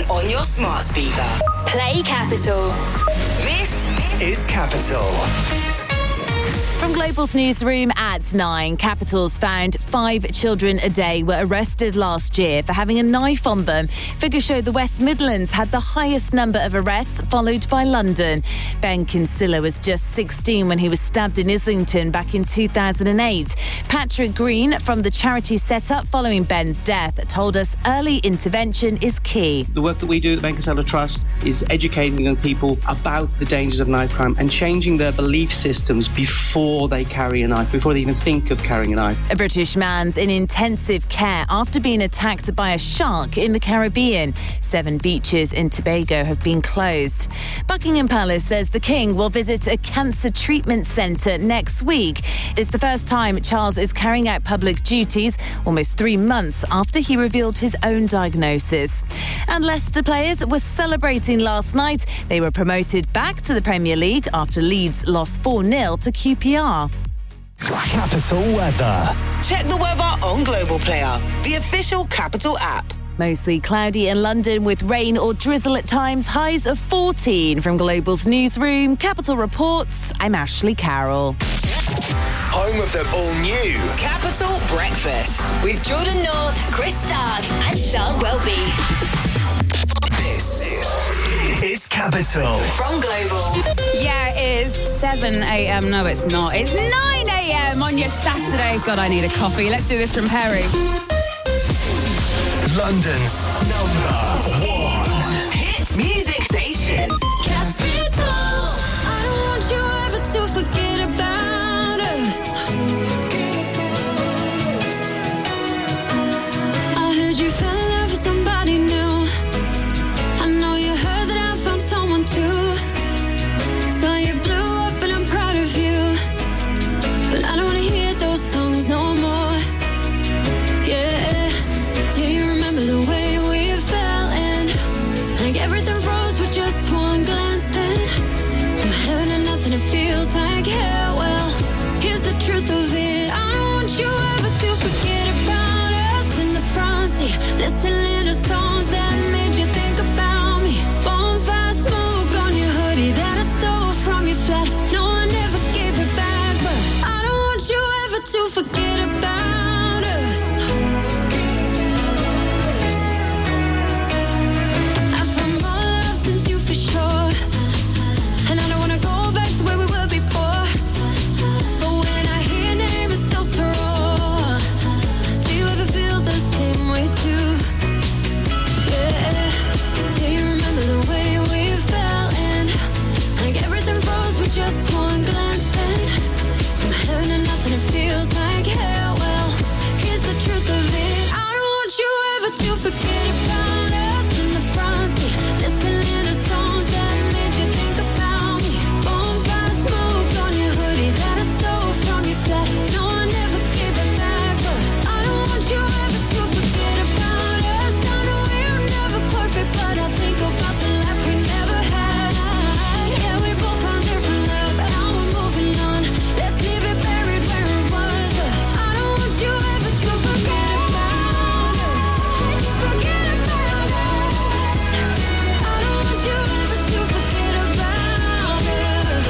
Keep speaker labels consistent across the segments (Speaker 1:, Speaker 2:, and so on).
Speaker 1: on your smart speaker.
Speaker 2: Play Capital.
Speaker 1: This is Capital.
Speaker 3: From Global's newsroom at 9, Capital's found 5 children a day were arrested last year for having a knife on them. Figures show the West Midlands had the highest number of arrests, followed by London. Ben Kinsella was just 16 when he was stabbed in Islington back in 2008. Patrick Green from the charity set up following Ben's death told us early intervention is key.
Speaker 4: The work that we do at the Ben Kinsella Trust is educating young people about the dangers of knife crime and changing their belief systems before they carry a knife, before they even think of carrying a knife.
Speaker 3: A British man's in intensive care after being attacked by a shark in the Caribbean. 7 beaches in Tobago have been closed. Buckingham Palace says the King will visit a cancer treatment centre next week. It's the first time Charles is carrying out public duties, almost 3 months after he revealed his own diagnosis. And Leicester players were celebrating last night. They were promoted back to the Premier League after Leeds lost 4-0 to QPR.
Speaker 1: Capital weather. Check the weather on Global Player, the official Capital app.
Speaker 3: Mostly cloudy in London with rain or drizzle at times, highs of 14. From Global's newsroom, Capital reports, I'm Ashley Carroll.
Speaker 1: Home of the all-new Capital Breakfast.
Speaker 2: With Jordan North, Chris Stark and Sean Welby.
Speaker 1: This is Capital.
Speaker 2: From Global.
Speaker 5: Yeah, it is 7 a.m. No, it's not. It's 9 a.m. on your Saturday. God, I need a coffee. Let's do this from Perry.
Speaker 1: London's #1 hit music station.
Speaker 6: Capital. I don't want you ever to forget about us. I heard you fell in love with somebody new. I know you heard that I found someone too. So you blew up and I'm proud of you. But I don't want to hear those songs no more. Yeah. Do you remember the way we fell in? Like everything froze with just one glance then. From heaven to nothing, it feels like hell. Well, here's the truth of it. I don't want you ever to forget about us in the front seat. Listening to songs that made you think about me. Bonfire smoke on your hoodie that I stole from your flat. No, I never gave it back, but I don't want you ever to forget about us. I found more love since you for sure, and I don't wanna go back to where we were before. But when I hear your name, it starts to roar. Do you ever feel the same way too? Yeah. Do you remember the way we fell in? Like everything froze with just one glance then. From heaven to nothing, it feels like hell. Well, here's the truth of it. I don't want you ever to forget about us in the front seat. Listening to songs that made you think about me. Bonfire smoke on your hoodie that I stole from your flat. No, I never gave it back, but I don't want you ever to forget about us. I know we're never perfect, but I think about the life we never had. Yeah, we both found different love, and now we're moving on. Let's leave it buried where it was. But I don't want you ever to forget about us. Forget about us. I don't want you ever to forget about us.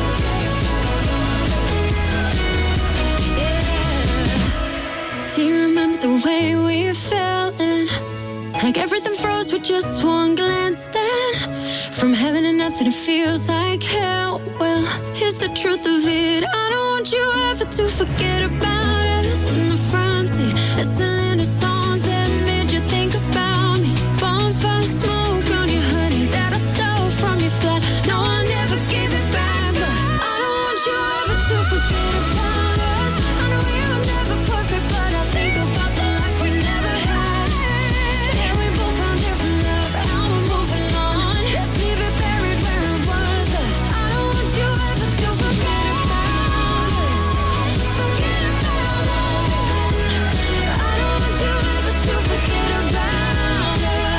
Speaker 6: Yeah. Do you remember the way we fell in? Like everything froze with just one glance then. From heaven to nothing, it feels like hell. Well, here's the truth of it. I don't want you ever to forget about us in the front seat. Listening to songs that made you think about me. Bonfire smoke on your hoodie that I stole from your flat. No, I never gave it back, but I don't want you ever to forget about us. I know we were never perfect, but I think about the life we never had. Yeah, we both found different love, and now we're moving on. Let's leave it buried where it was. But I don't want you ever to forget about us. Forget about us. I don't want you ever to forget about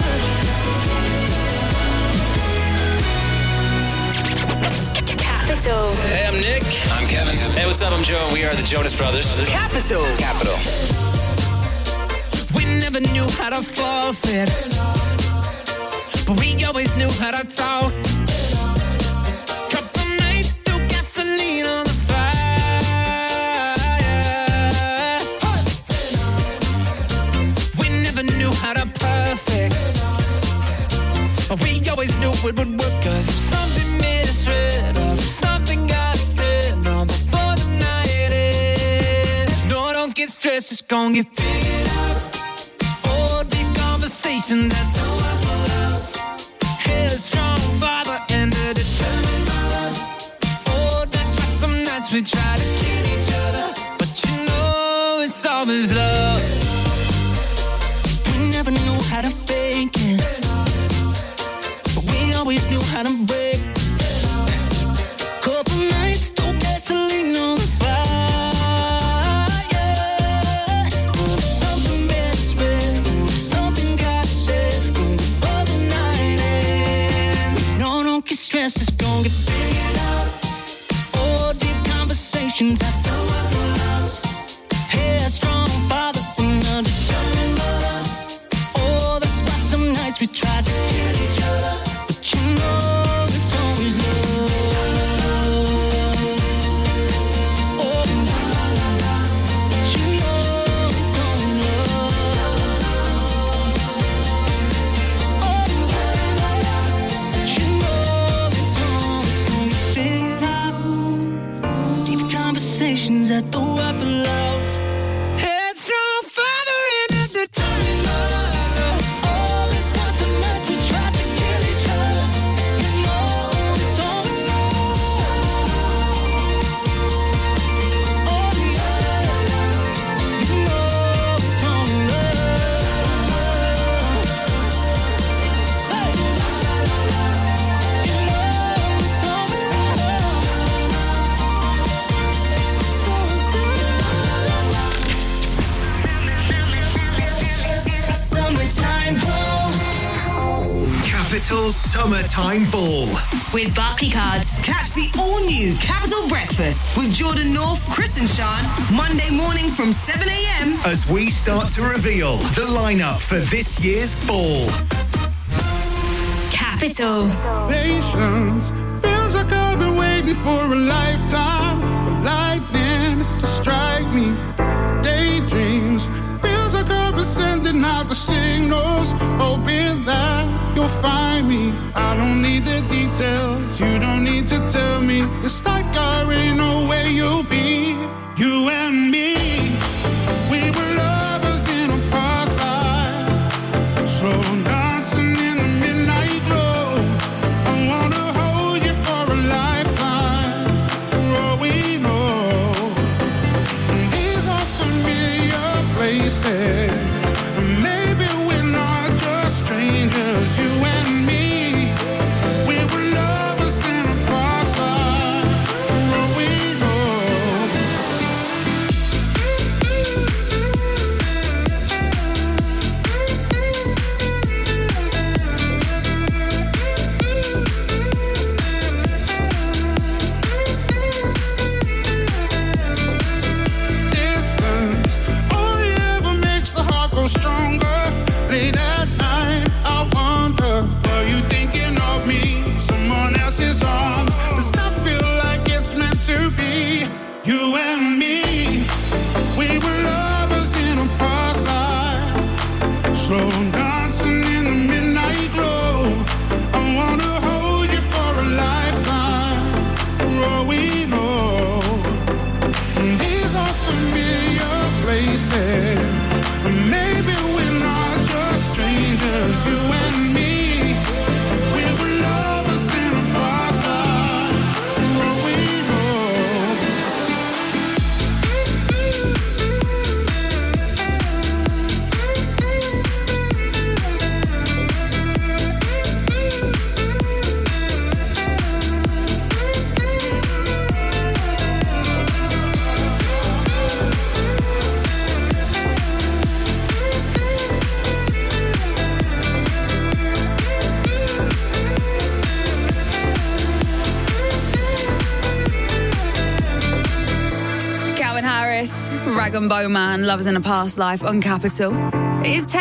Speaker 6: us.
Speaker 2: Capital.
Speaker 7: Hey, I'm Nick. I'm Kevin. Hey, what's up? I'm Joe, and we are the Jonas Brothers.
Speaker 1: Capital.
Speaker 7: Capital.
Speaker 8: We never knew how to forfeit. but we always knew how to talk. Couple nights threw gasoline on the fire. We never knew how to perfect, but we always knew it would work. Cause if something made us red, or if something got said, no, before the night ends. No, don't get stressed, just gon' get figured out. Oh, deep conversation that no one else. Headstrong father and a determined mother. Oh, that's why some nights we try to kill each other, but you know it's always love. We never knew how to fake it, but we always knew how to break. Couple nights, throw gasoline on the fire. Something made us red, something got said, before the night ends. No, don't get stressed, it's gonna get figured out. Oh, deep conversations I know I lost. Headstrong father and a determined mother. Oh, that's why some nights we tried to kill each other, but you know it's always love. Oh, la la la la, but you know it's always love. Oh, la la la, but you know it's always gonna get figured out. Deep conversations at the Waffle House. Headstrong father and a determined mother. Oh, that's why some nights we try to kill each other. You know it's always love. Oh, la la la, you know it's always love. Hey, la la la la, you know it's always love.
Speaker 1: Summertime Ball. Capital Summertime Ball.
Speaker 2: With Barclaycard.
Speaker 1: Catch the all-new Capital Breakfast with Jordan North, Chris and Sean, Monday morning from 7 a.m. as we start to reveal the lineup for this year's ball.
Speaker 2: Capital.
Speaker 9: Patience feels like I've been waiting for a lifetime for lightning to strike me. Daydreams feels like I've been sending out the signals, hoping that you'll find me. I don't need the details, you don't need to tell me. It's like I already know where you'll be. You and me, we were lovers in a past life, slow dancing in the midnight glow. I wanna hold you for a lifetime, for all we know. These are familiar places, maybe we're not just strangers. You and me, we were lovers in a past life, for all we know. Distance only ever makes the heart grow stronger. Late at night, I wonder, were you thinking of me? Someone else's arms. Does that feel like it's meant to be? You and me, we were lovers in a past life, slow dancing in the midnight glow. I wanna hold you for a lifetime, for all we know. These are familiar places, maybe we're not just strangers. You and me, we were lovers in a past life, for all we know.
Speaker 5: Calvin Harris, Rag and Bowman, Lovers in a Past Life on Capital. It is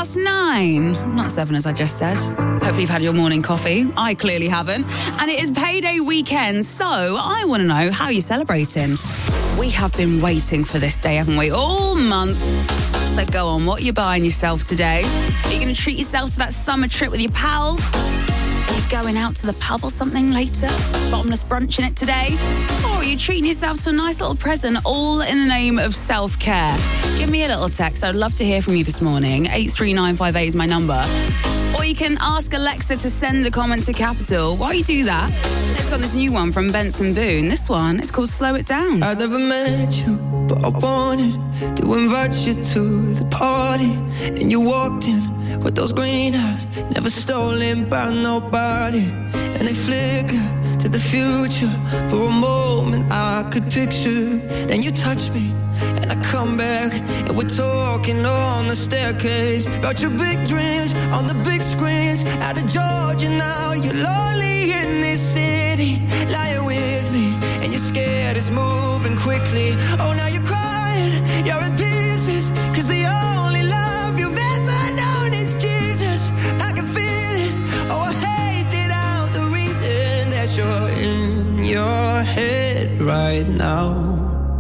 Speaker 5: 9:10. Not 7 as I just said. Hopefully you've had your morning coffee. I clearly haven't. And it is payday weekend, so I want to know how you're celebrating. We have been waiting for this day, haven't we? All month. So go on, what are you buying yourself today? Are you going to treat yourself to that summer trip with your pals? Are you going out to the pub or something later? Bottomless brunch in it today? Or are you treating yourself to a nice little present, all in the name of self-care? Give me a little text. I'd love to hear from you this morning. 83958 is my number. Or you can ask Alexa to send a comment to Capital. While you do that, let's got this new one from Benson Boone. This one is called Slow It Down.
Speaker 8: I never met you, but I wanted to invite you to the party. And you walked in with those green eyes, never stolen by nobody. And they flicker to the future. For a moment I could picture. Then you touch me and I come back, and we're talking on the staircase about your big dreams on the big screens. Out of Georgia now, you're lonely in this city, lying with me, and you're scared it's moving quickly. Oh, now you're crying, you're in pieces, cause the only love you've ever known is Jesus. I can feel it, oh, I hate it out, the reason that you're in your head right now,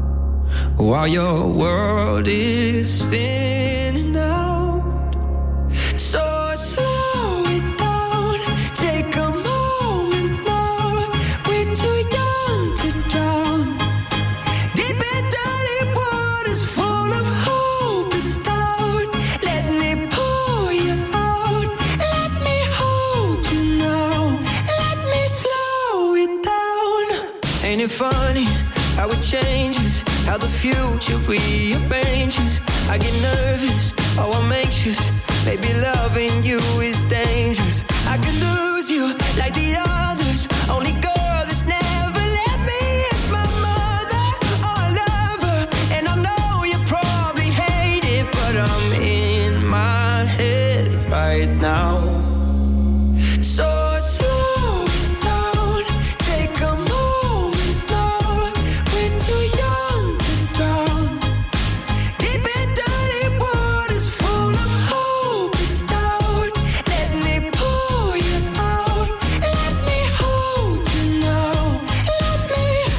Speaker 8: while your world is spinning out. So slow it down, take a moment now. We're too young to drown. Deep and dirty waters full of hope is down. Let me pour you out. Let me hold you now. Let me slow it down. Ain't it funny how it changes, how the future rearranges? I get nervous, oh I'm anxious. Maybe loving you is dangerous. I could lose you like the others. Only girl that's never let me is my mother. Oh, I love her, and I know you probably hate it, but I'm in my head right now. So slow it down, take a moment now. We're too young to drown. Deep and dirty waters full of hope is down. Let me pour you out. Let me hold you now. Let me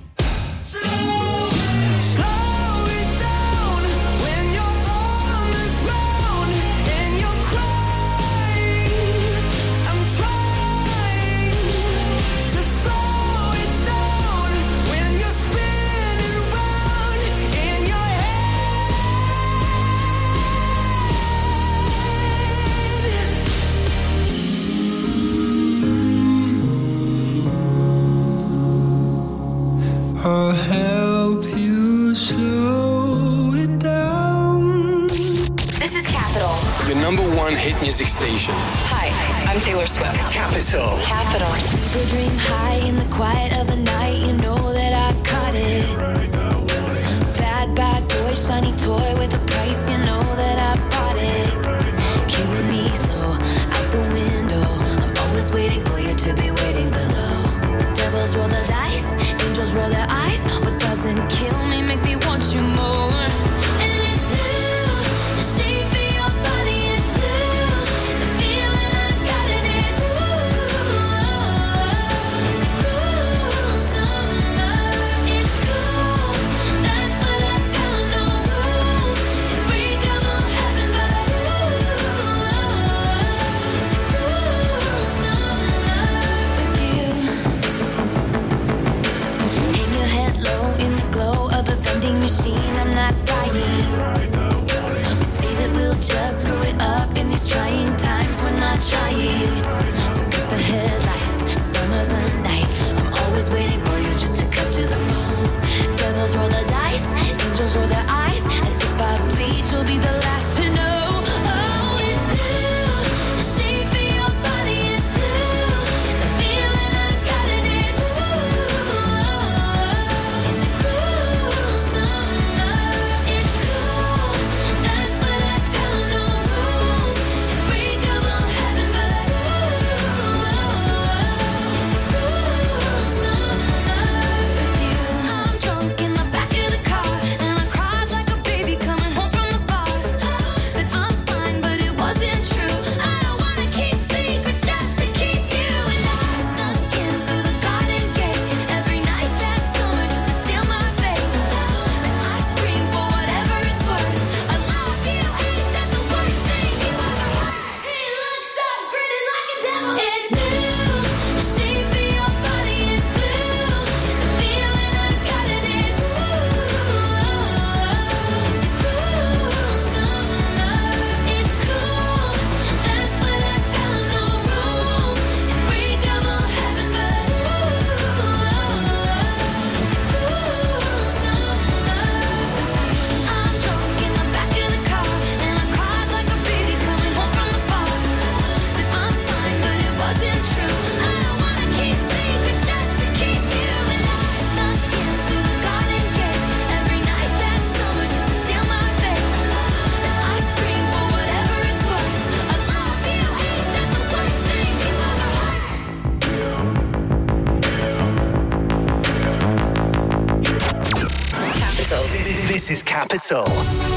Speaker 8: slow it down. When you're on the ground and you're crying, I'm trying to slow it down. When you're spinning round in your head. I'll help you slow it down.
Speaker 2: This is Capital.
Speaker 7: Your number one hit music station.
Speaker 2: Hi, I'm Taylor Swift.
Speaker 7: Capital.
Speaker 2: Capital.
Speaker 6: People dream high in the quiet of the night. You know that I caught it. Bad, bad boy, shiny toy with a price. You know that I bought it. Killing me slow out the window. I'm always waiting for you to be waiting below. Devils roll the dice, angels roll their eyes. What doesn't kill me makes me want you more. And it's blue, the shape of your body is blue. The feeling I got in it, it's a cruel summer. It's cool, that's what I tell 'em, no rules. Unbreakable heaven, but it's a cruel summer with you. Hang your head low in the glow of the vending machine. I'm not dying. We say that we'll just screw it up in these trying times. We're not trying. So cut the headlights. Summer's a knife. I'm always waiting for you just to cut to the bone. Devils roll the dice. Angels roll their eyes. And if I bleed, you'll be the last to know. Oh, it's blue. The shape of your body is blue. The feeling I got in it, it's a cruel summer. It's cool, that's what I tell 'em, no rules. Unbreakable heaven, but
Speaker 1: This is Capital.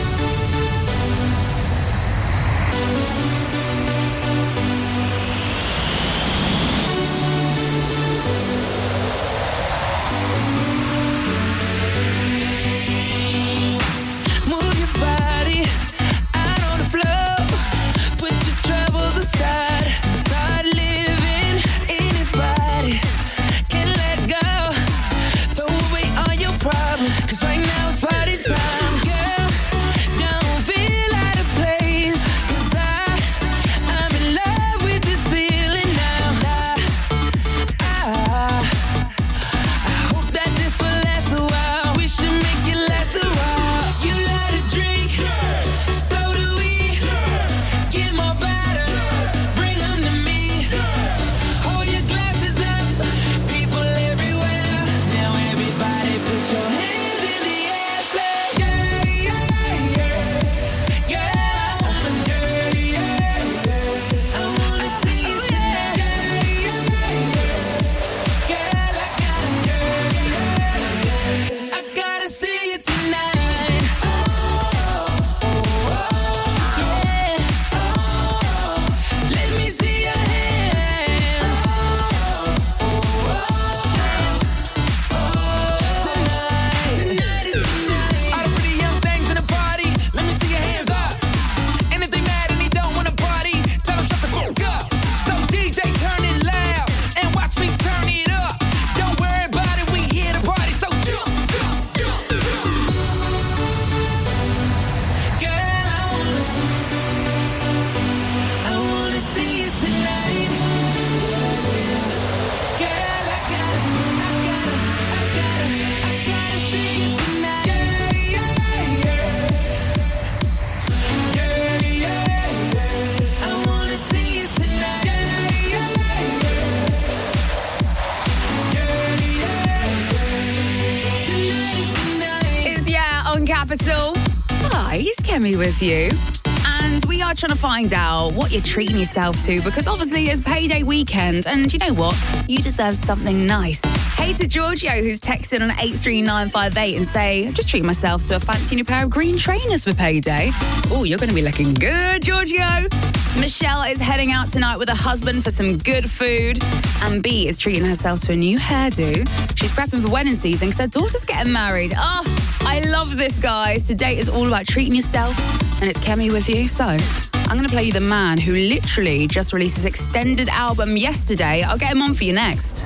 Speaker 5: Capital. Hi, it's Kemi with you. And we are trying to find out what you're treating yourself to, because obviously it's payday weekend and you know what? You deserve something nice. Hey to Giorgio, who's texted on 83958 and say, I'm just treating myself to a fancy new pair of green trainers for payday. Oh, you're going to be looking good, Giorgio. Michelle is heading out tonight with her husband for some good food. And B is treating herself to a new hairdo. She's prepping for wedding season because her daughter's getting married. Oh, I love this, guys. Today is all about treating yourself, and it's Kemi with you. So I'm going to play you the man who literally just released his extended album yesterday. I'll get him on for you next.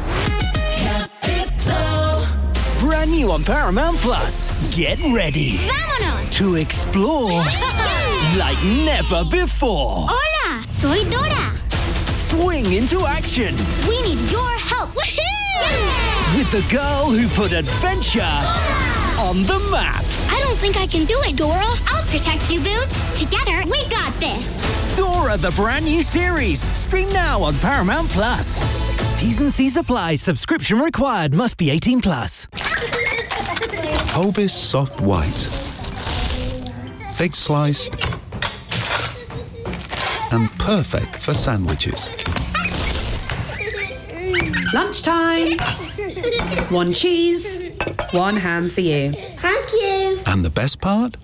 Speaker 1: Capital. Brand new on Paramount Plus. Get ready.
Speaker 10: ¡Vámonos!
Speaker 1: To explore like never before.
Speaker 10: Hola, soy Dora.
Speaker 1: Swing into action.
Speaker 10: We need your help. Woohoo! Yeah!
Speaker 1: With the girl who put adventure on the map.
Speaker 10: I don't think I can do it, Dora. I'll protect you, Boots. Together, we got this.
Speaker 1: Dora, the brand new series. Stream now on Paramount Plus. T's and C's apply. Subscription required. Must be 18 plus.
Speaker 11: Hovis Soft White. Thick sliced and perfect for sandwiches.
Speaker 12: Lunchtime. One cheese, one ham for you.
Speaker 10: Thank you.
Speaker 11: And the best part?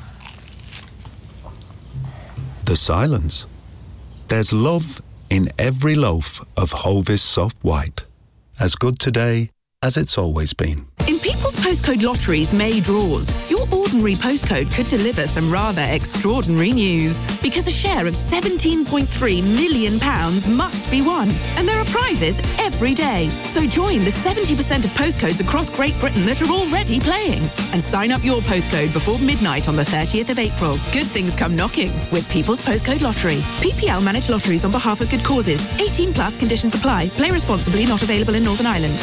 Speaker 11: The silence. There's love in every loaf of Hovis Soft White. As good today as it's always been.
Speaker 13: In People's Postcode Lottery's May draws, your ordinary postcode could deliver some rather extraordinary news. Because a share of £17.3 million must be won. And there are prizes every day. So join the 70% of postcodes across Great Britain that are already playing. And sign up your postcode before midnight on the 30th of April. Good things come knocking with People's Postcode Lottery. PPL manage lotteries on behalf of good causes. 18 plus conditions apply. Play responsibly, not available in Northern Ireland.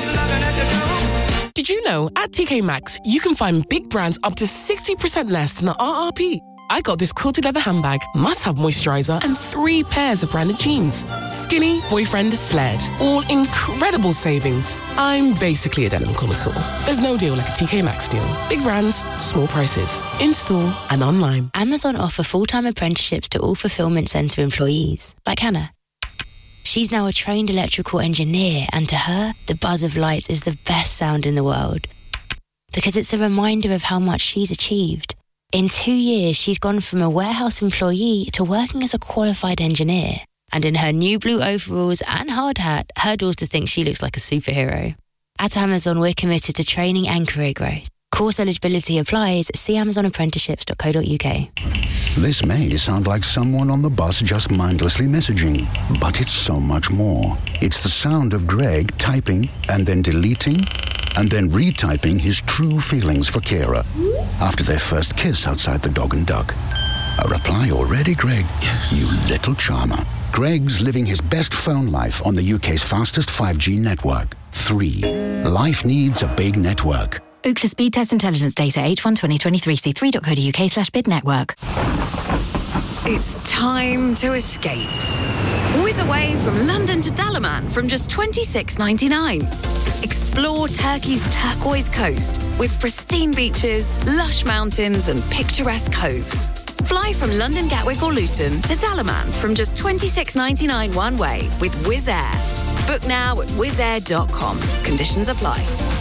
Speaker 14: Did you know at TK Maxx, you can find big brands up to 60% less than the RRP? I got this quilted leather handbag, must-have moisturizer, and 3 pairs of branded jeans. Skinny, boyfriend, flared. All incredible savings. I'm basically a denim connoisseur. There's no deal like a TK Maxx deal. Big brands, small prices. In-store and online.
Speaker 15: Amazon offer full-time apprenticeships to all fulfillment centre employees, like Hannah. She's now a trained electrical engineer, and to her, the buzz of lights is the best sound in the world. because it's a reminder of how much she's achieved. In 2 years, she's gone from a warehouse employee to working as a qualified engineer. And in her new blue overalls and hard hat, her daughter thinks she looks like a superhero. At Amazon, we're committed to training and career growth. Course eligibility applies. See amazonapprenticeships.co.uk.
Speaker 16: This may sound like someone on the bus just mindlessly messaging, but it's so much more. It's the sound of Greg typing and then deleting and then retyping his true feelings for Kira after their first kiss outside the Dog and Duck. A reply already, Greg? Yes. You little charmer. Greg's living his best phone life on the UK's fastest 5G network. 3. Life needs a big network.
Speaker 17: Ookla Speed Test Intelligence Data H1 2023 c3.co.uk/bid network.
Speaker 18: It's time to escape. Whiz away from London to Dalaman from just $26.99. Explore Turkey's turquoise coast with pristine beaches, lush mountains and picturesque coves. Fly from London Gatwick or Luton to Dalaman from just $26.99 one way with Wizz Air. Book now at wizzair.com. Conditions apply.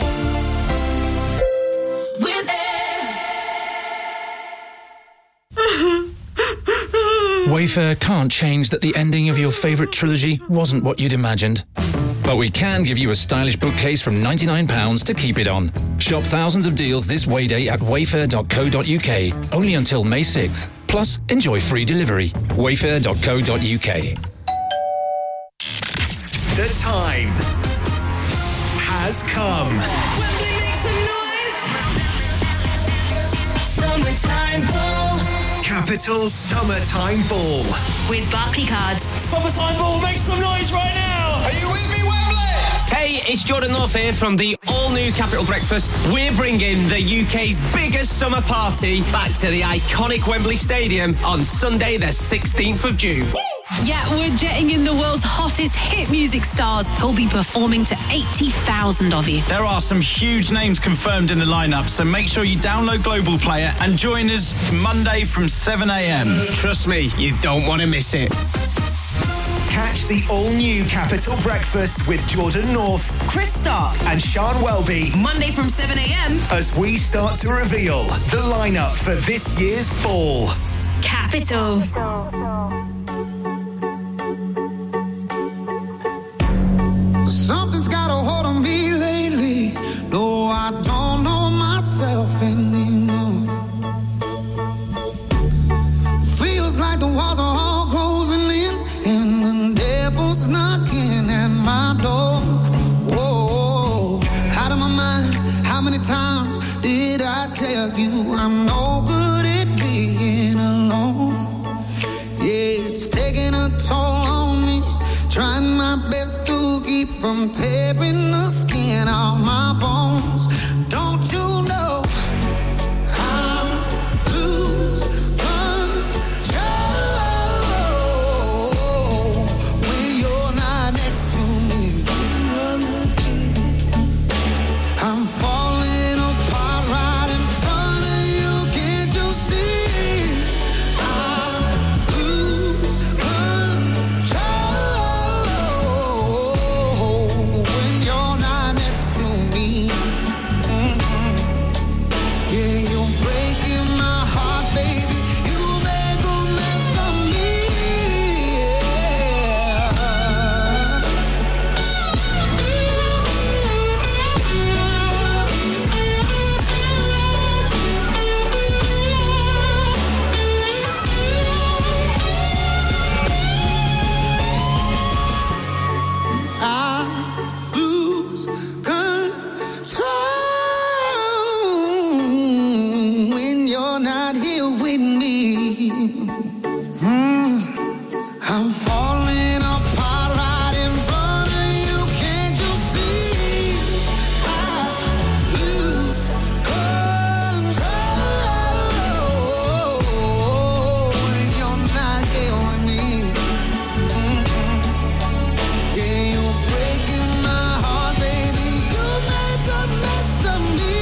Speaker 8: Wizz Air.
Speaker 19: Wayfair can't change that the ending of your favourite trilogy wasn't what you'd imagined. But we can give you a stylish bookcase from £99 to keep it on. Shop thousands of deals this Way Day at wayfair.co.uk, only until May 6th. Plus, enjoy free delivery. wayfair.co.uk.
Speaker 1: The time has come.
Speaker 8: Summertime Ball.
Speaker 1: Capital Summertime Ball.
Speaker 2: With Barclaycard.
Speaker 7: Summertime Ball, make some noise right now!
Speaker 8: Are you with me, Wembley?
Speaker 7: Hey, it's Jordan North here from the all-new Capital Breakfast. We're bringing the UK's biggest summer party back to the iconic Wembley Stadium on Sunday the 16th of June.
Speaker 12: Yeah, we're jetting in the world's hottest hit music stars who'll be performing to 80,000 of you.
Speaker 20: There are some huge names confirmed in the lineup, so make sure you download Global Player and join us Monday from 7 a.m.
Speaker 7: Trust me, you don't want to miss it.
Speaker 1: Catch the all-new Capital Breakfast with Jordan North,
Speaker 18: Chris Stark
Speaker 1: and Sean Welby.
Speaker 18: Monday from 7 a.m.
Speaker 1: as we start to reveal the lineup for this year's ball.
Speaker 2: Capital.
Speaker 9: Something's got a hold on me lately. No, I don't know myself anymore. Feels like the walls are all closing in, and the devil's knocking at my door. Whoa, out of my mind. How many times did I tell you I'm no good at being alone? Yeah, it's taking a toll on me. Trying my best to keep from tearing the skin off my bones. Don't you know I'll lose control when you're not next to me? I'm falling apart right in front of you. Can't you see? I'll lose control when you're not next to me. Yeah, you're breaking my heart, baby. You make a mess of me. I lose control when you're not here with me. I'm falling apart right in front of you. Can't you see? I lose control when you're not here with me. Yeah, you're breaking my heart, baby. You make a mess of me.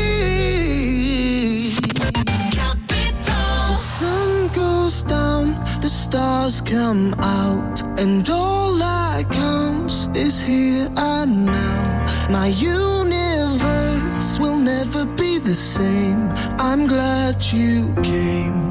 Speaker 9: The sun goes down, the stars come out, and all that counts is here and now. My universe
Speaker 21: universe will never be the same. I'm glad you came.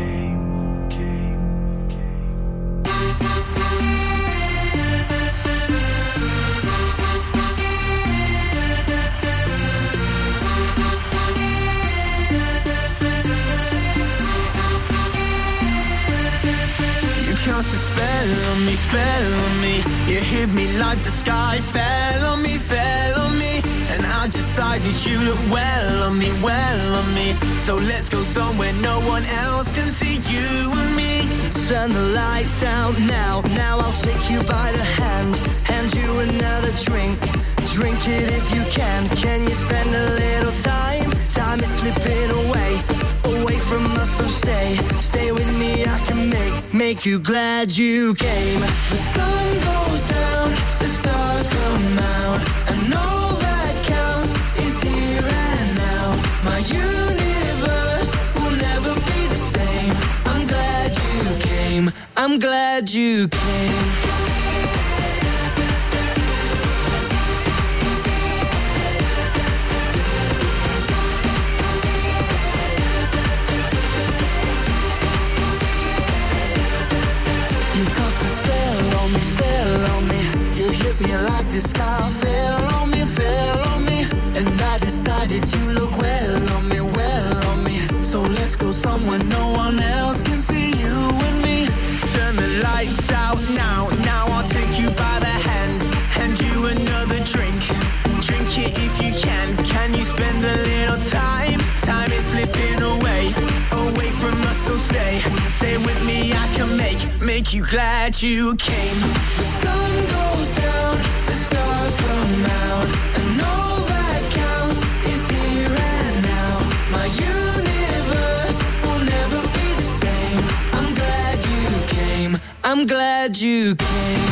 Speaker 8: Cast a spell on me. You hit me like the sky fell on me. And I decided you look well on me. So let's go somewhere no one else can see you and me.
Speaker 21: Turn the lights out now. Now I'll take you by the hand you another drink. Drink it if you can. Can you spend a little time? Time is slipping away from us, so stay with me. I can make you glad you came.
Speaker 8: The sun goes down, the stars come out, and all that counts is here and now. My universe will never be the same. I'm glad you came.
Speaker 21: I'm glad you came.
Speaker 8: Spell on me. You hit me like the sky fell on me. And I decided you look well on me. So let's go somewhere no one else can see you and me. Turn the lights out now. Now I'll take you by the hand you another drink. Drink it if you can. Can you spend a little time? Time is slipping away from us, so stay with me. I can make you glad you came. The sun goes down, the stars come out, and all that counts is here and now. My universe will never be the same. I'm glad you came.
Speaker 21: I'm glad you came.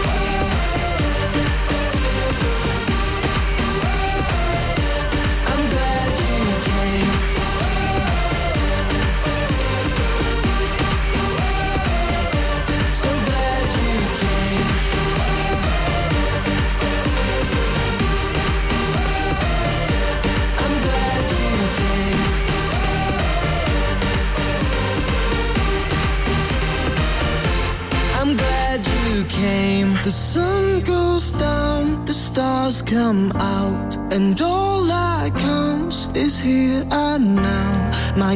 Speaker 21: The sun goes down, the stars come out, and all that counts is here and now. My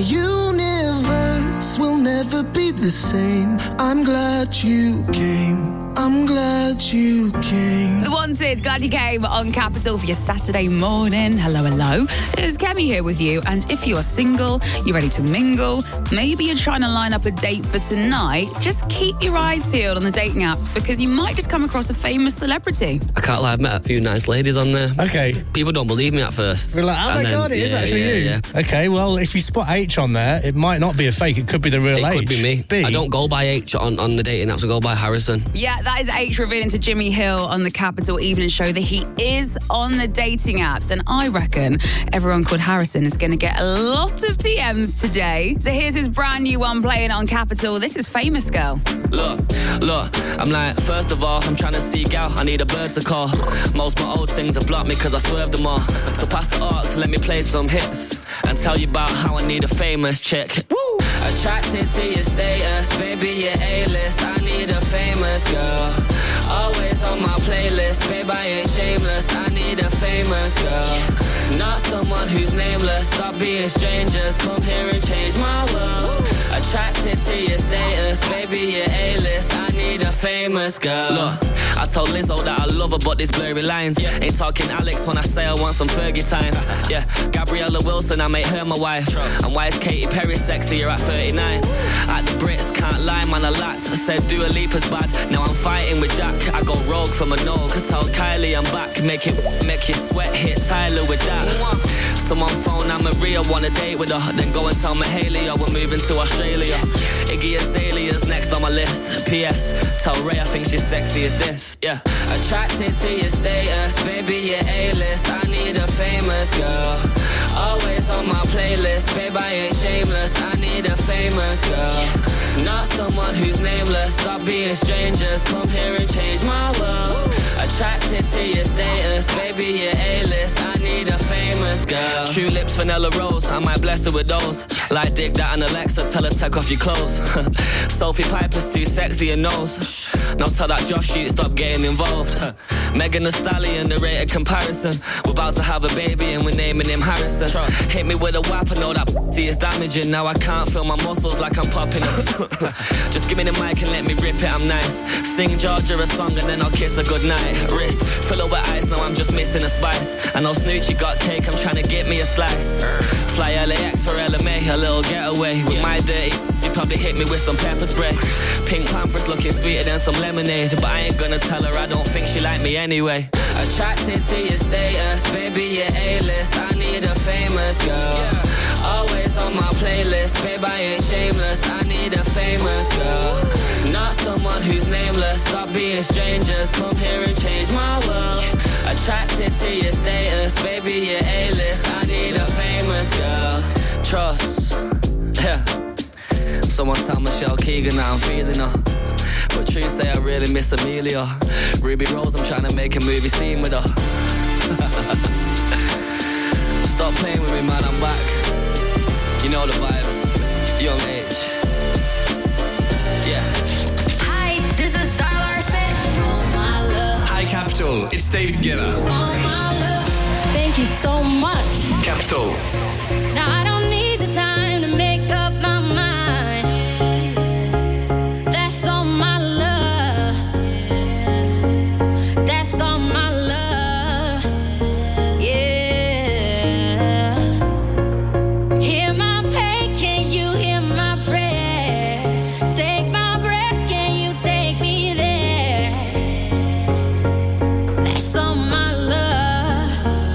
Speaker 21: universe will never be the same. I'm glad you came. I'm glad you came.
Speaker 5: The Wanted, glad you came on Capital for your Saturday morning. Hello. It's Kemi here with you. And if you are single, you're ready to mingle, maybe you're trying to line up a date for tonight, just keep your eyes peeled on the dating apps because you might just come across a famous celebrity.
Speaker 22: I can't lie, I've met a few nice ladies on there.
Speaker 23: Okay.
Speaker 22: People don't believe me at first.
Speaker 23: They're like, oh my God, it is actually you. Yeah. Okay, well, if you spot H on there, it might not be a fake. It could be the real H.
Speaker 22: It could be me.
Speaker 23: B.
Speaker 22: I don't go by H on the dating apps. I go by Harrison.
Speaker 5: Yeah, that is H revealing to Jimmy Hill on the Capital Evening Show that he is on the dating apps. And I reckon everyone called Harrison is going to get a lot of DMs today. So here's his brand new one playing on Capital. This is Famous Girl.
Speaker 22: Look, I'm like, first of all, I'm trying to seek out, I need a bird to call. Most my old things have blocked me because I swerved them all. So pass the aux, let me play some hits and tell you about how I need a famous chick. Woo! Attracted to your status, baby, you're A-list. I need a famous girl. Always on my playlist, babe, I ain't shameless. I need a famous girl. Not someone who's nameless. Stop being strangers, come here and change my world. Attracted to your status, baby, you're A-list. I need a famous girl. Look, I told Lizzo that I love her, but there's blurry lines. Ain't talking Alex when I say I want some Fergie time. Yeah, Gabriella Wilson, I made her my wife. And why is Katy Perry sexier at 39? At the Brits, can't lie, man, I lacked. I said Dua Lipa's bad, now I'm fighting with Jack. I go rogue from a no, could tell Kylie I'm back. Make you sweat, hit Tyler with that. Someone phone, I'm Maria, wanna date with her. Then go and tell Mahalia we're moving to Australia. Iggy Azalea's next on my list. P.S. Tell Ray I think she's sexy as this. Yeah. Attracted to your status, baby, you're A-list. I need a famous girl. Always on my playlist, babe, I ain't shameless. I need a famous girl. Not someone who's nameless. Stop being strangers, come here and change my world. Attracted to your status, A-list, baby, you're A-list. I need a famous girl. True lips, vanilla rose. I might bless her with those. Like dig that and Alexa, tell her take off your clothes. Sophie Piper's too sexy and knows. Now tell that Josh you stop getting involved. Megan Thee Stallion, the rated comparison. We're about to have a baby and we're naming him Harrison. Hit me with a whap, I know that is damaging. Now I can't feel my muscles like I'm popping up. Just give me the mic and let me rip it, I'm nice. Sing Georgia a song and then I'll kiss her goodnight. Wrist, fill her with ice, now I'm just missing a spice. I know Snoochie got cake, I'm trying to get me a slice. Fly LAX for LMA, a little getaway. With my dirty, you probably hit me with some pepper spray. Pink Panther's looking sweeter than some lemonade. But I ain't gonna tell her I don't think she like me anyway. Attracted to your status, baby, you're A-list. I need a famous girl. Always on my playlist, babe, I ain't shameless. I need a famous girl. Not someone who's nameless. Stop being strangers, come here and change my world. Attracted to your status, baby, you're A-list. I need a famous girl. Trust, yeah. Someone tell Michelle Keegan that I'm feeling her. But true say I really miss Amelia. Ruby Rose, I'm trying to make a movie scene with her. Stop playing with me, man, I'm back. You know the vibes. Young H. Yeah.
Speaker 3: Hi, this is Star Larson. Oh, my love.
Speaker 4: Hi, Capital. It's David Guetta.
Speaker 3: Oh, my love. Thank you so much.
Speaker 4: Capital.
Speaker 3: Now I don't need the time to make up my mind. That's all my love. That's all my love. Yeah. Hear my pain, can you hear my prayer? Take my breath, can you take me there? That's all my love.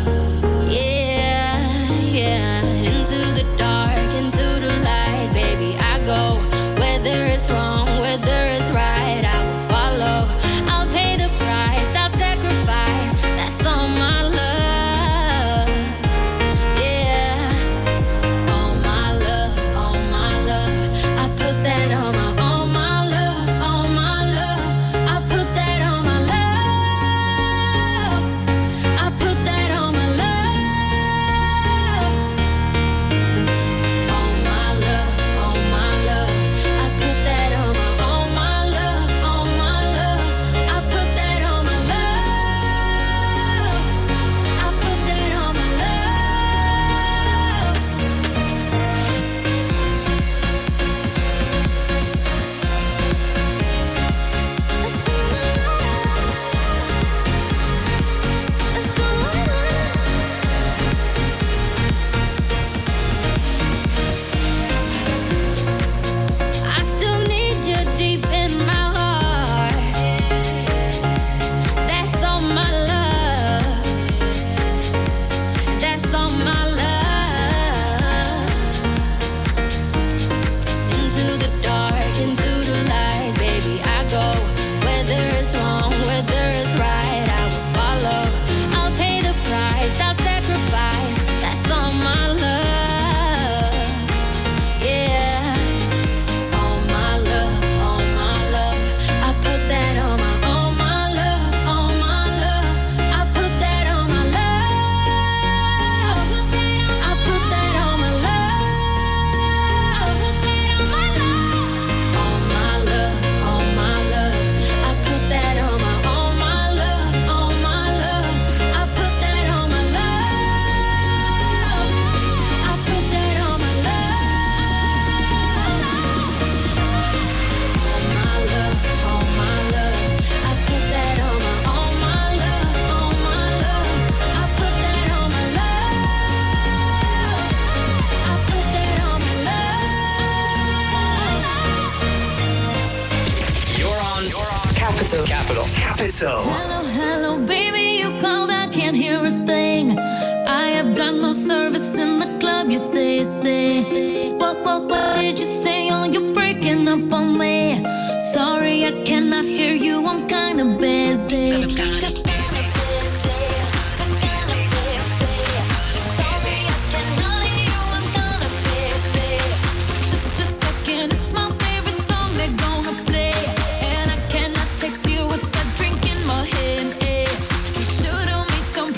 Speaker 3: Yeah, yeah. Into the dark, into the light, baby, I go. Whether it's wrong, whether it's right, I will follow. I'll pay the price, I'll sacrifice. That's all my love. Yeah. All my love, all my love. I put that on my, all my love, all my love. I put that on my love. I put that on my love. All my love, all my love. I put that on my, all my love, all my love. I put that on my love. I put that on my love. I still need you deep in my heart. That's all my love. That's all my love. Into the dark, into the light, baby, I go. Whether it's wrong, whether it's right, I will follow. I'll pay the price, I'll sacrifice. That's all my love. Yeah. All my love, all my love. I put that on my, all my love, all my love. I put that on my love. I put that on my love. All my love, all my love. I put that on my, all my love, all my love. I put that on my love. I put that on my all my love. I put that on my, all my love, all my love. I put that on my love. I put that on my love.
Speaker 4: You're on Capital. Capital.
Speaker 6: Hello, hello, baby, you called, I can't hear a thing. I have got no service in the club, you say. What did you say? Oh, you're breaking up on me. Sorry, I cannot hear you, I'm kinda busy. Just a second, it's my favorite song they're gonna play. And I cannot text you with a drink in my hand. We should've made some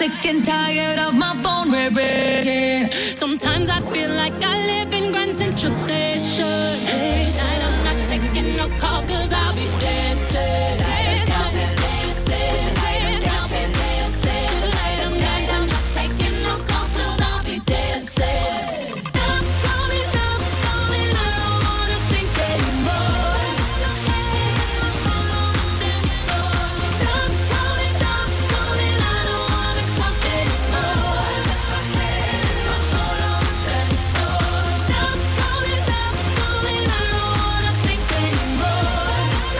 Speaker 6: sick and tired of my phone ringing. Sometimes I feel like I live in Grand Central Station. Tonight I'm not taking no calls cause I'll be dancing. Tonight I'm not taking no calls cause I'll be dancing. Stop calling, I don't wanna think anymore. Stop calling, I don't wanna talk anymore. Stop calling, I don't wanna think anymore.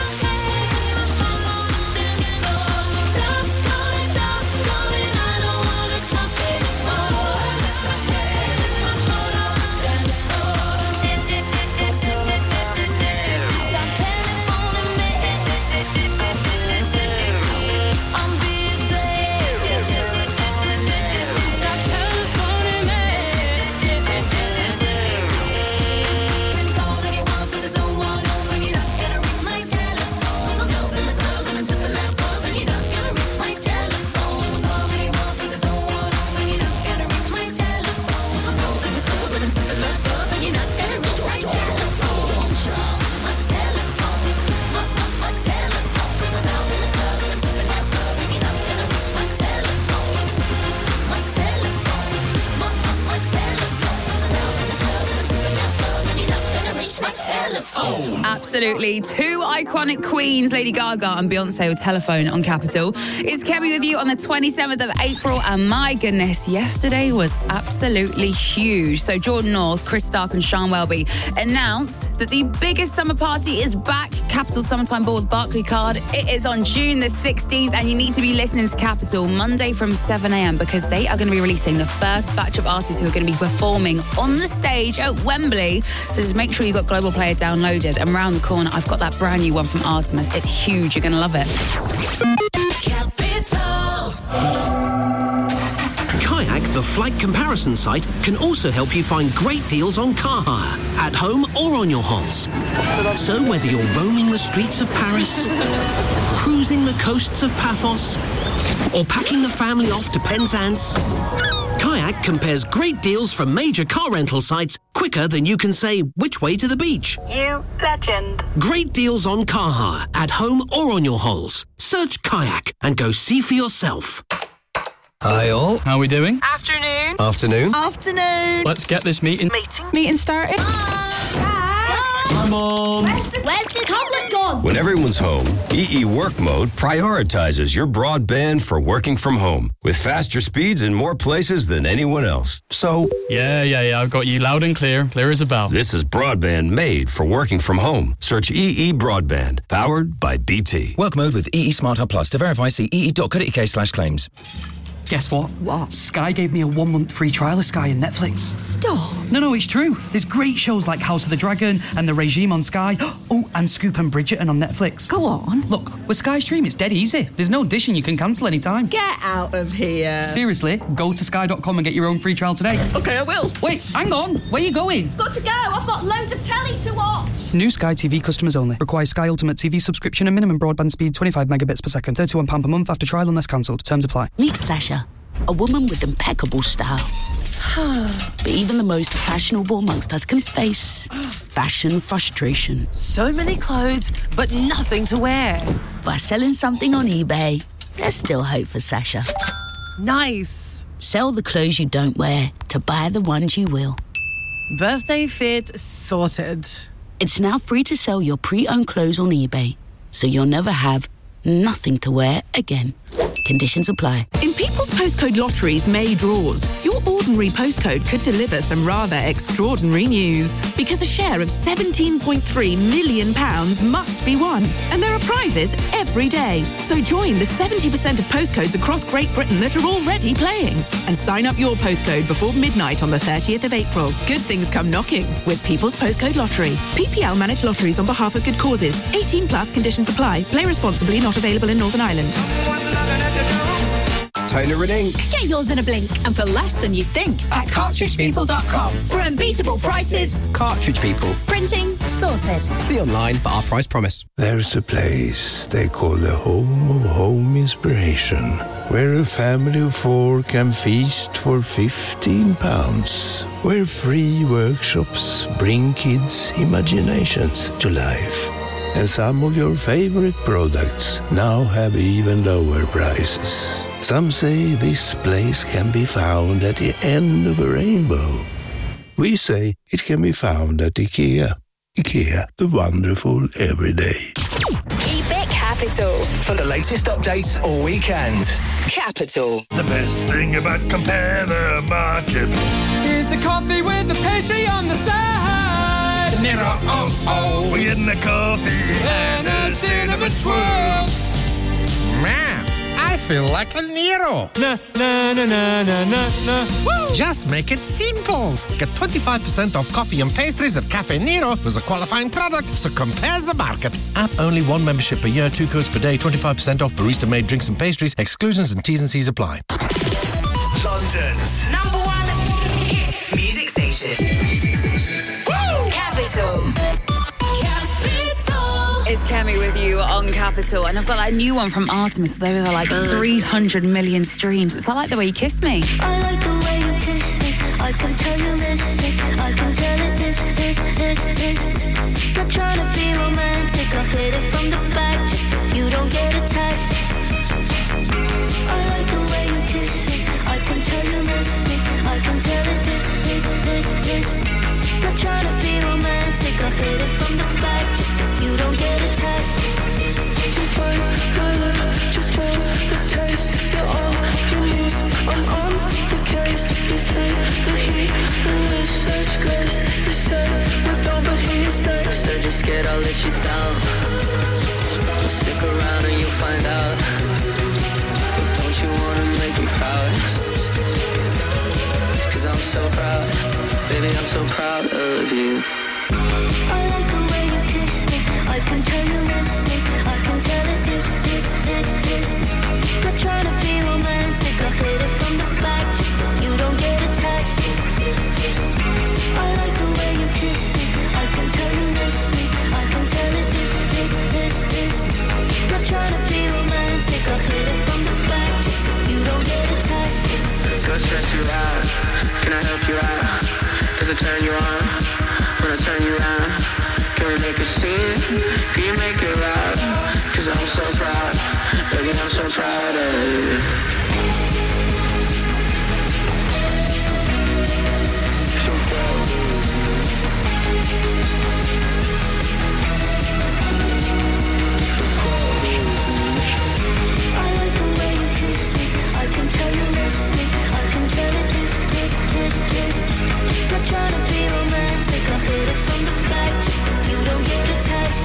Speaker 5: Absolutely. Two iconic queens, Lady Gaga and Beyonce, with Telephone on Capital. It's Kemi with you on the 27th of April, and my goodness, yesterday was absolutely huge. So Jordan North, Chris Stark and Sean Welby announced that the biggest summer party is back. Capital Summertime Ball with Barclaycard. It is on June the 16th, and you need to be listening to Capital Monday from 7 a.m. because they are going to be releasing the first batch of artists who are going to be performing on the stage at Wembley. So just make sure you've got Global Player downloaded. And round the corner, I've got that brand new one from Artemis. It's huge. You're going to love it.
Speaker 10: Capital. Kayak, the flight comparison site, can also help you find great deals on car hire, at home or on your holes. So whether you're roaming the streets of Paris, cruising the coasts of Paphos, or packing the family off to Penzance, Kayak compares great deals from major car rental sites quicker than you can say which way to the beach.
Speaker 11: You legend.
Speaker 10: Great deals on car hire, at home or on your holes. Search Kayak and go see for yourself.
Speaker 13: Hi all.
Speaker 24: How are we doing?
Speaker 11: Afternoon.
Speaker 13: Afternoon.
Speaker 11: Afternoon.
Speaker 24: Let's get this meeting
Speaker 11: started.
Speaker 24: Come on.
Speaker 11: Where's the tablet gone?
Speaker 25: When everyone's home, EE Work Mode prioritizes your broadband for working from home with faster speeds in more places than anyone else. So,
Speaker 24: Yeah, I've got you loud and clear as a bell.
Speaker 25: This is broadband made for working from home. Search EE Broadband, powered by BT.
Speaker 26: Work Mode with EE Smart Hub Plus. To verify, see ee.co.uk/claims.
Speaker 27: Guess what?
Speaker 11: What?
Speaker 27: Sky gave me a 1-month free trial of Sky and Netflix.
Speaker 11: Stop.
Speaker 27: No, it's true. There's great shows like House of the Dragon and The Regime on Sky. Oh, and Scoop and Bridgerton on Netflix.
Speaker 11: Go on.
Speaker 27: Look, with Sky Stream, it's dead easy. There's no dish and you can cancel anytime.
Speaker 11: Get out of here.
Speaker 27: Seriously, go to sky.com and get your own free trial today.
Speaker 11: Okay, I will.
Speaker 27: Wait, hang on. Where are you going?
Speaker 11: Got to go. I've got loads of telly to watch.
Speaker 27: New Sky TV customers only. Requires Sky Ultimate TV subscription and minimum broadband speed 25 megabits per second. £31 per month after trial unless cancelled. Terms apply.
Speaker 28: Meet Sasha, a woman with impeccable style. But even the most fashionable amongst us can face fashion frustration.
Speaker 29: So many clothes, but nothing to wear.
Speaker 28: By selling something on eBay, there's still hope for Sasha.
Speaker 29: Nice.
Speaker 28: Sell the clothes you don't wear to buy the ones you will.
Speaker 29: Birthday fit sorted.
Speaker 28: It's now free to sell your pre-owned clothes on eBay, so you'll never have nothing to wear again. Conditions apply.
Speaker 30: In People's Postcode Lottery's May draws, your ordinary postcode could deliver some rather extraordinary news. Because a share of £17.3 million must be won. And there are prizes every day. So join the 70% of postcodes across Great Britain that are already playing. And sign up your postcode before midnight on the 30th of April. Good things come knocking with People's Postcode Lottery. PPL manage lotteries on behalf of good causes. 18 plus conditions apply. Play responsibly, not available in Northern Ireland.
Speaker 4: toner and ink.
Speaker 11: Get yours in a blink and for less than you'd think
Speaker 4: At cartridgepeople.com.
Speaker 11: For unbeatable prices.
Speaker 4: Cartridge People.
Speaker 11: Printing sorted.
Speaker 4: See online for our price promise.
Speaker 1: There's a place they call the home of home inspiration, where a family of four can feast for £15, where free workshops bring kids' imaginations to life. And some of your favorite products now have even lower prices. Some say this place can be found at the end of a rainbow. We say it can be found at IKEA. IKEA, the wonderful everyday.
Speaker 2: Keep it Capital.
Speaker 4: For the latest updates all weekend. Capital.
Speaker 7: The best thing about Compare the Market.
Speaker 8: Here's a coffee with a pastry on the side.
Speaker 7: Nero, oh, we're getting a coffee
Speaker 8: and a cinnamon swirl.
Speaker 12: Man, I feel like a Nero.
Speaker 8: Na, na, na, na, na, na, na. Woo!
Speaker 12: Just make it simple. Get 25% off coffee and pastries at Cafe Nero with a qualifying product, so Compare the Market. App only, 1 membership per year, 2 codes per day, 25% off barista-made drinks and pastries. Exclusions and T's and C's apply.
Speaker 4: London's
Speaker 2: #1 hit music station. Woo! Capital.
Speaker 5: It's Kemi with you on Capital, and I've got that new one from Artemis. They were like 300 million streams. It's like the way you kiss me.
Speaker 3: I like the way you kiss me. I can tell you miss it. I can tell it this. Not trying to be romantic. I'll hit it from the back just so you don't get attached. I like the way you kiss me. I can tell you miss it. I can tell it this. Not trying to be romantic. I'll hit it from the back just so you don't get attached.
Speaker 21: You bite my lip just for the taste. You're on your knees, I'm on the case. You take the heat and with such grace. You say we're done but he stays. Said you're scared I'll let you down. I'll stick around and you'll find out. But don't you wanna make me proud? Cause I'm so proud. Baby, I'm so proud of you.
Speaker 3: I like the way you kiss me. I can tell you miss me. I can tell it this. Not trying to be romantic. I'll hit it from the back just so you don't get attached. I like the way you kiss me. I can tell you miss me. I can tell it this. Not trying to be romantic. I'll hit it from the back just so you don't get attached.
Speaker 21: Go stress you out. Can I help you out? Does it turn you on? When I turn you around, can we make a scene? Can you make it loud? Cause I'm so proud, baby, I'm so proud of you.
Speaker 3: I like the way you kiss me. I can tell you miss me. I can tell it this. Not trying to be romantic. I'll hit it from the back just so you don't get attached.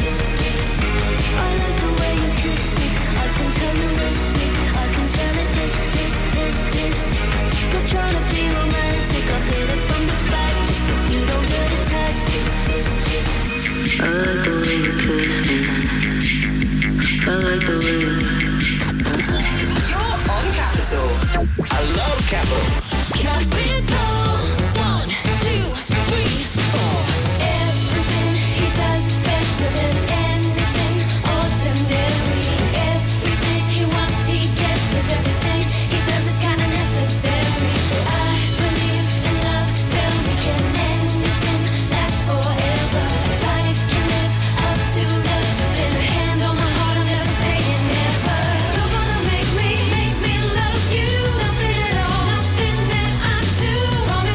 Speaker 3: I like the way you kiss me. I can tell you miss me. I can tell it this. Not trying to be romantic. I'll hit it from the back just so you don't get attached.
Speaker 21: I like the way you kiss me. I like the way
Speaker 4: You're on Capital. I love Capital.
Speaker 3: Capital. 1, 2, 3, 4. Everything he does better than anything ordinary. Everything he wants he gets, 'cause everything he does is kinda necessary. I believe in love, tell me can anything last forever? Life can live up to love. Then a hand on my heart, I'm never saying never. You're gonna make me love you. Nothing at all, nothing that I do. Promise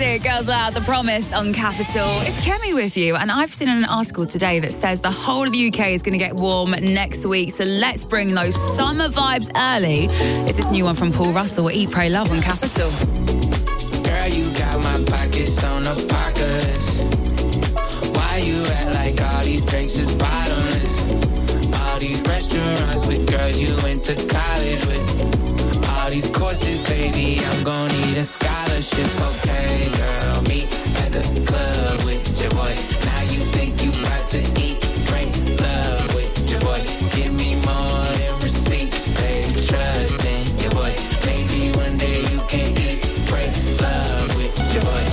Speaker 5: classic Girls Aloud, The Promise on Capital. It's Kemi with you, and I've seen an article today that says the whole of the UK is going to get warm next week, so let's bring those summer vibes early. It's this new one from Paul Russell, Eat, Pray, Love on Capital.
Speaker 8: Girl, you got my pockets on the pockets. Why you act like all these drinks is bottomless? All these restaurants with girls you went to college with. All these courses, baby, I'm gon' need a scholarship. Okay, girl, meet at the club with your boy. Now you think you about to eat, drink, love with your boy. Give me more than receipts, baby, trust in your boy. Maybe one day you can eat, pray, love with your boy.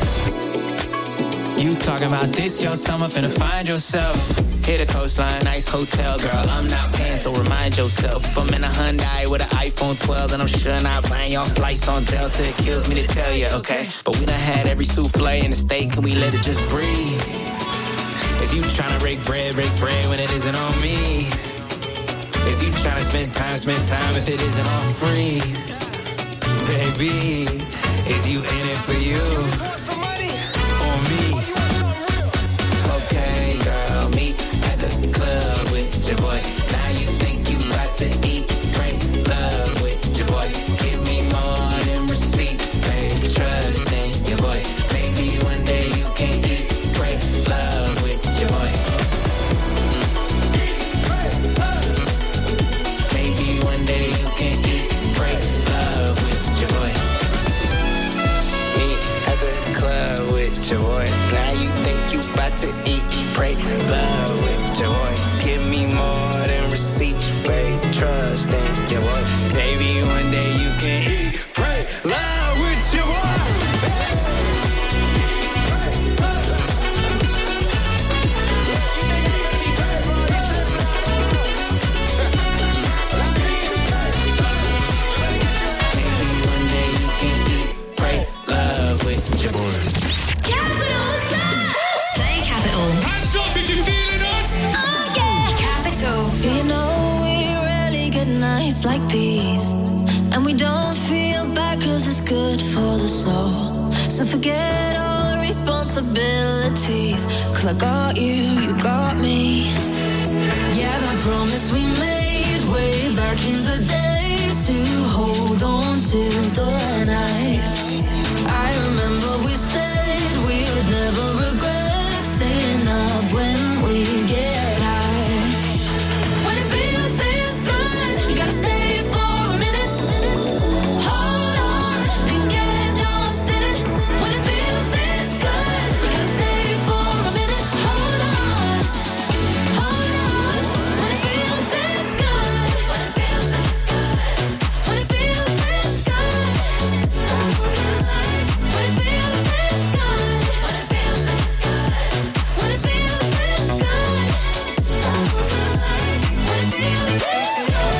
Speaker 8: You talking about this, your summer, finna find yourself. Hit a coastline, nice hotel, girl, I'm not paying, so remind yourself. If I'm in a Hyundai with an iPhone 12, then I'm sure not buying y'all flights on Delta. It kills me to tell you, okay? But we done had every souffle in the state, can we let it just breathe? Is you tryna break bread when it isn't on me? Is you tryna spend time if it isn't all free? Baby, is you in it for you? Or me? Okay, girl, meet at the club with your boy. Now you think you about to eat, drink, love with your boy. Give me more than receipts, babe, trust in your boy. Maybe one day you can eat, drink, love with your boy. Maybe one day you can eat, drink, love with your boy. Meet at the club with your boy. Now you think you about to eat, pray, love with your boy. Give me more than receipts, babe, trust in your boy. Maybe one day you can eat, pray, love with your boy. Maybe one day you can eat, pray, love with your boy.
Speaker 2: Play Capital.
Speaker 8: Hands up if you feeling us.
Speaker 2: Oh yeah. Capital.
Speaker 6: You know we rarely get nights like these, and we don't feel bad cause it's good for the soul. So forget all the responsibilities, cause I got you, you got me. Yeah, that promise we made way back in the days to hold on to the night. I remember we said we would never regret staying up when we get high. When it feels this good, you gotta stay for a minute. Hold on and get lost in it. When it feels this good, you gotta stay for a minute. Hold on, hold on. When it feels this good, when it feels this good, when it feels this good, so good. When it feels this good, when it feels this good, when it feels this good, so good. When it feels this good.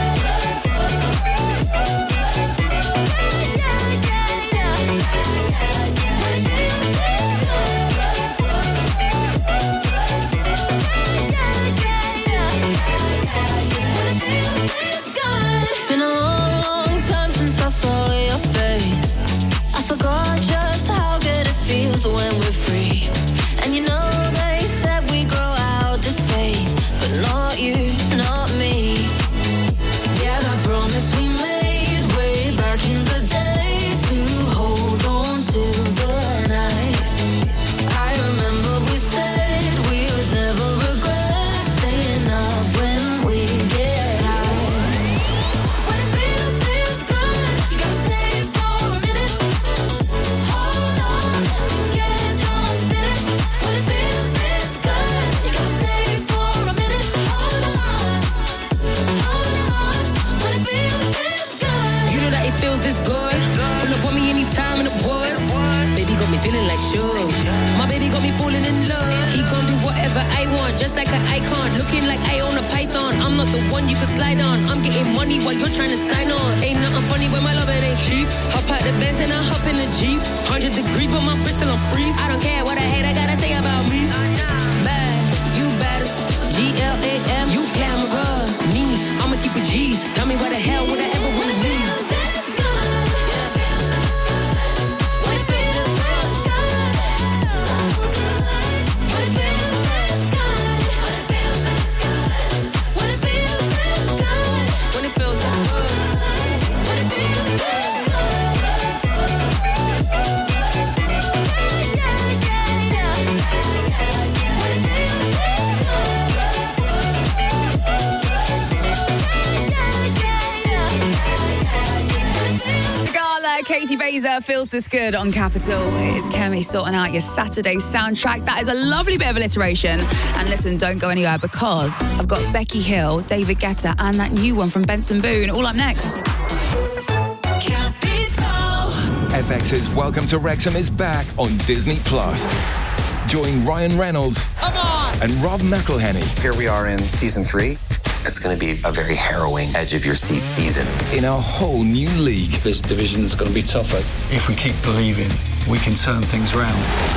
Speaker 6: It's been a long, long time since I saw your face. I forgot just how good it feels when we're free. And you know they said we grow out this phase, but not you, not me. Yeah, that promise we made way back in the days to hold on to the night. I remember we said we would never regret staying up when we get high. When it feels this good, you gotta stay for a minute. Hold on and get lost in it. When it feels this good, you gotta stay for a minute. Hold on, hold on. When it feels this good.
Speaker 9: You know that it feels this good. Pull up on me anytime in the woods. Baby got me feeling like sure. My baby got me falling in love. He gon' do whatever I want, just like an icon. Looking like I own a python. I'm not the one you can slide on. I'm getting money while you're trying to sign on. Ain't nothing funny when my love it ain't cheap. Hop out the Benz and I hop in the Jeep. 100 degrees, but my Bristol on freeze. I don't care what I hate, I gotta say about me. Bad, you bad as GLAM, you glamorous. Me, I'ma keep it G. Tell me why the hell would I ever wanna be?
Speaker 6: When it feels this good, when it feels this good.
Speaker 5: Katie Baser feels this good on Capital. It is Kemi sorting out your Saturday soundtrack. That is a lovely bit of alliteration. And listen, don't go anywhere because I've got Becky Hill, David Guetta, and that new one from Benson Boone all up next.
Speaker 10: FX's Welcome to Wrexham is back on Disney+. Join Ryan Reynolds and Rob McElhenney.
Speaker 14: Here we are in season 3. It's going to be a very harrowing edge-of-your-seat season.
Speaker 10: In a whole new league.
Speaker 15: This division's going to be tougher. If we keep believing, we can turn things round.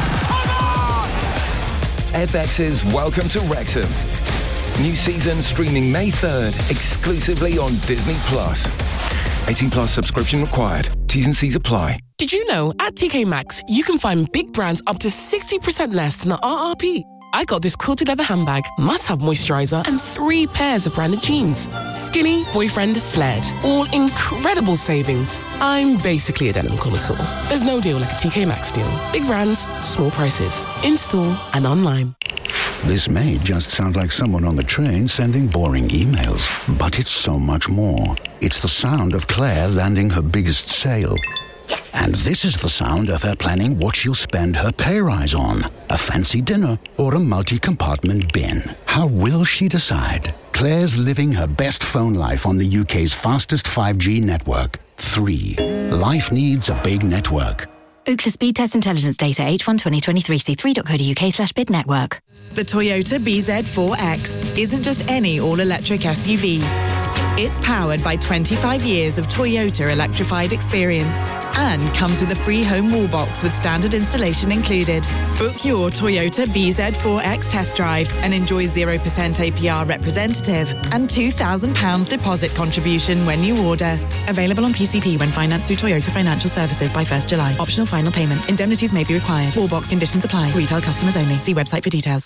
Speaker 10: FX's Welcome to Wrexham. New season streaming May 3rd, exclusively on Disney+. 18+ subscription required. T's and C's apply.
Speaker 16: Did you know, at TK Maxx, you can find big brands up to 60% less than the RRP? I got this quilted leather handbag, must-have moisturiser, and 3 pairs of branded jeans. Skinny, boyfriend, flared. All incredible savings. I'm basically a denim connoisseur. There's no deal like a TK Maxx deal. Big brands, small prices. In-store and online.
Speaker 17: This may just sound like someone on the train sending boring emails, but it's so much more. It's the sound of Claire landing her biggest sale. Yes. And this is the sound of her planning what she'll spend her pay rise on. A fancy dinner or a multi-compartment bin. How will she decide? Claire's living her best phone life on the UK's fastest 5G network. 3. Life needs a big network.
Speaker 18: Ookla Speed Test Intelligence Data H1 2023 c3.co.uk/bid network.
Speaker 19: The Toyota BZ4X isn't just any all-electric SUV. It's powered by 25 years of Toyota electrified experience and comes with a free home wall box with standard installation included. Book your Toyota BZ4X test drive and enjoy 0% APR representative and £2,000 deposit contribution when you order. Available on PCP when financed through Toyota Financial Services by 1st July. Optional final payment. Indemnities may be required. Wall box conditions apply. Retail customers only. See website for details.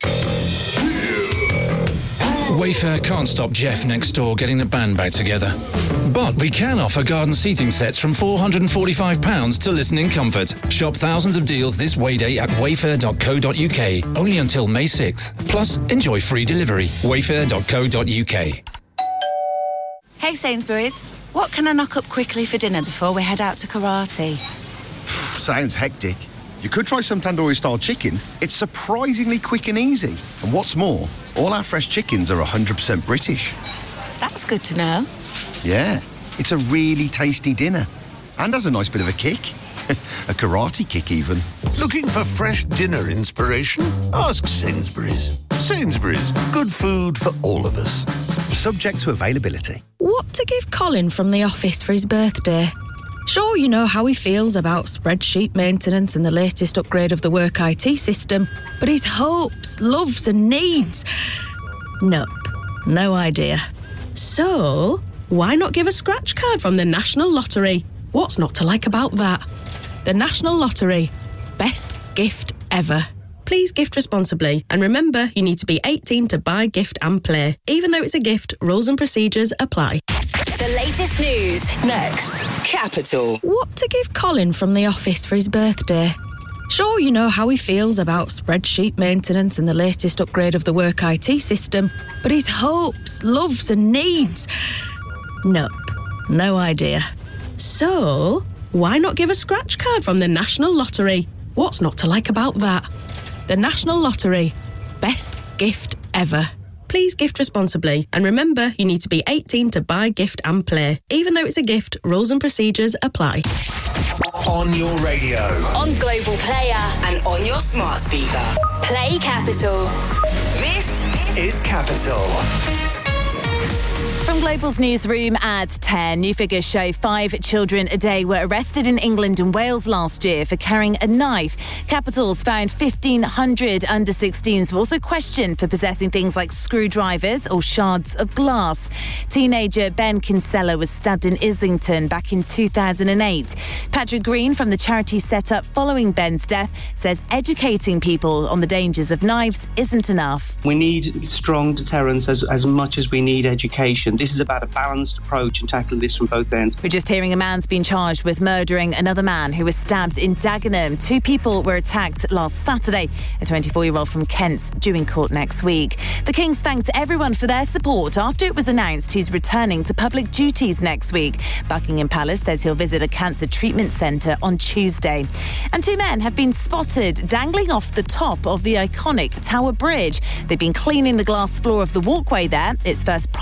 Speaker 20: Wayfair can't stop Jeff next door getting the band back together. But we can offer garden seating sets from £445 to listen in comfort. Shop thousands of deals this Wayday at wayfair.co.uk, only until May 6th. Plus, enjoy free delivery. wayfair.co.uk.
Speaker 28: Hey Sainsbury's, what can I knock up quickly for dinner before we head out to karate?
Speaker 22: Sounds hectic. You could try some tandoori-style chicken. It's surprisingly quick and easy. And what's more, all our fresh chickens are 100% British.
Speaker 28: That's good to know.
Speaker 22: Yeah, it's a really tasty dinner. And has a nice bit of a kick. A karate kick, even.
Speaker 1: Looking for fresh dinner inspiration? Ask Sainsbury's. Sainsbury's, good food for all of us.
Speaker 22: Subject to availability.
Speaker 23: What to give Colin from the office for his birthday? Sure, you know how he feels about spreadsheet maintenance and the latest upgrade of the work IT system, but his hopes, loves and needs... Nope, no idea. So, why not give a scratch card from the National Lottery? What's not to like about that? The National Lottery. Best gift ever. Please gift responsibly, and remember, you need to be 18 to buy, gift and play. Even though it's a gift, rules and procedures apply.
Speaker 2: The latest news.
Speaker 4: Next, Capital.
Speaker 23: What to give Colin from the office for his birthday? Sure, you know how he feels about spreadsheet maintenance and the latest upgrade of the work IT system, but his hopes, loves and needs... Nope, no idea. So, why not give a scratch card from the National Lottery? What's not to like about that? The National Lottery. Best gift ever. Please gift responsibly, and remember, you need to be 18 to buy, gift and play. Even though it's a gift, rules and procedures apply.
Speaker 4: On your radio.
Speaker 2: On Global Player.
Speaker 21: And on your smart speaker.
Speaker 2: Play Capital.
Speaker 4: This is Capital.
Speaker 31: From Global's newsroom at 10, new figures show 5 children a day were arrested in England and Wales last year for carrying a knife. Capitals found 1,500 under-16s were also questioned for possessing things like screwdrivers or shards of glass. Teenager Ben Kinsella was stabbed in Islington back in 2008. Patrick Green from the charity set up following Ben's death says educating people on the dangers of knives isn't enough.
Speaker 32: We need strong deterrence as much as we need education. This
Speaker 3: is about a balanced approach and tackling this from both ends.
Speaker 31: We're just hearing a man's been charged with murdering another man who was stabbed in Dagenham. 2 people were attacked last Saturday. A 24-year-old from Kent's due in court next week. The King's thanked everyone for their support after it was announced he's returning to public duties next week. Buckingham Palace says he'll visit a cancer treatment centre on Tuesday. And 2 men have been spotted dangling off the top of the iconic Tower Bridge. They've been cleaning the glass floor of the walkway there. It's first